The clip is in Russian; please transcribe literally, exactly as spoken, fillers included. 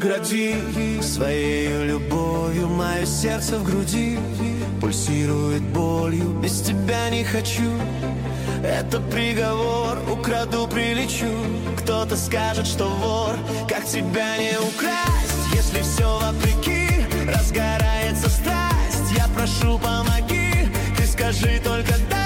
огради своей любовью мое сердце в груди пульсирует болью. Без тебя не хочу, это приговор. Украду, прилечу, кто-то скажет, что вор. Как тебя не украсть, если все вопреки? Разгорается страсть, я прошу, помоги. Ты скажи только да.